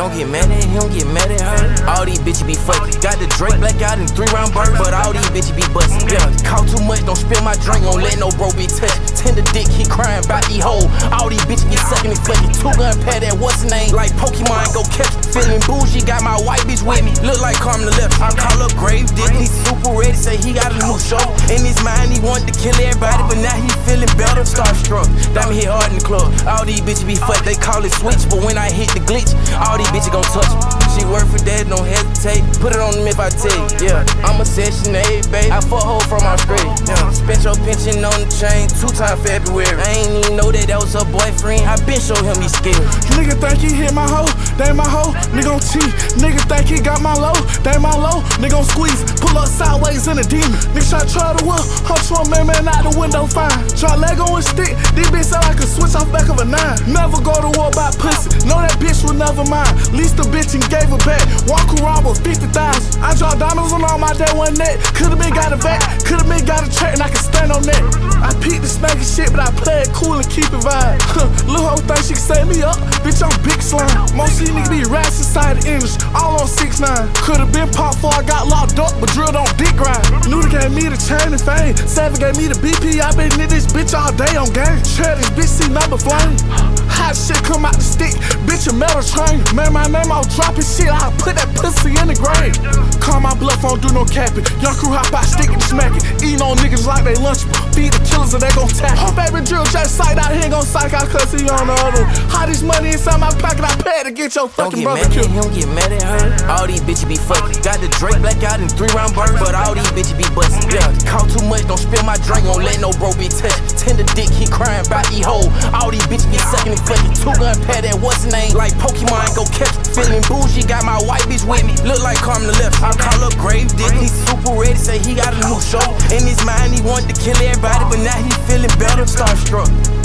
don't get mad at him, get mad at her. All these bitches be fucking. Got the Drake black out in 3-round burst, but all these bitches be bustin'. Yeah, caught too much, don't spill my drink, won't let no bro be touched. Tender dick, he crying about these hoes. All these bitches be sucking and fucking. 2-gun pad that what's the name? Like Pokemon, go catch. Feeling bougie, got my white bitch with me. Look like Carmen the left. I call up Grave Dick, he super ready, say he got a new show. In his mind, he wanted to kill everybody, but now he feeling better. Starstruck, diamond hit hard in the club. All these bitches be fucked, they call it switch, but when I hit the glitch, all these bitches gon' touch me. She work for that, don't hesitate. Put it on them if I tell you. Yeah, I'm a Section 8, babe. I fuck hoe from Australia. Yeah, spent your pension on the chain 2 times February. I ain't even know that was her boyfriend. I been show him these skills. Nigga think he hit my hoe, they my hoe, nigga gon' cheat. Nigga think he got my low, they my low, nigga gon' squeeze. Pull up sideways in a demon. Nigga try to whip, hunch one man out the window fine. Try Lego and stick, this bitch sound like a switch off back of a 9. Never go to war about pussy, know that bitch was never mine. Leased the bitch and gave her back, walk around with 50,000. I draw diamonds on all my day one net. Could've been got a vat, could've been got a track and I can stand on that. I peep the snake and shit, but I play it cool and keep it vibe. Lil' hoe think she can set me up, bitch I'm big slime. Most of these niggas be rats inside the English, all on 6'9". Could've been pop before I got locked up, but drilled on dick grind. Nuda gave me the chain and fame, Savage gave me the BP. I been in this bitch all day on game. Share this bitch, see number flame. Hot shit come out the stick, bitch a metal train. Man, my name out dropping shit, I'll put that pussy in the grave. Call my bluff, won't do no capping. Young crew hop out, stick and smack it. Eating on niggas like they lunchable. Feed the killers and they gon' tap. Her baby drill just sight out, he ain't gon' psych out cause he on the other. How this money inside my pocket, I pay to get your fucking brother killed. Don't get mad at him, get mad at her. All these bitches be fucking. Got the Drake black out in 3-round burst, but all these bitches be bustin'. Yeah, caught too much, don't spill my drink, won't let no bro be touched. Tender dick, he crying about these hoes. All these bitches be sucking and fucking. 2-gun pad that what's the name? Like Pokemon, go catch. Feeling bougie, got my white bitch with me. Look like Carmen the left. I call up Grave Dick, he super ready, say he got a new show. In his mind, he wanted to kill everybody, but now he feeling better. Starstruck.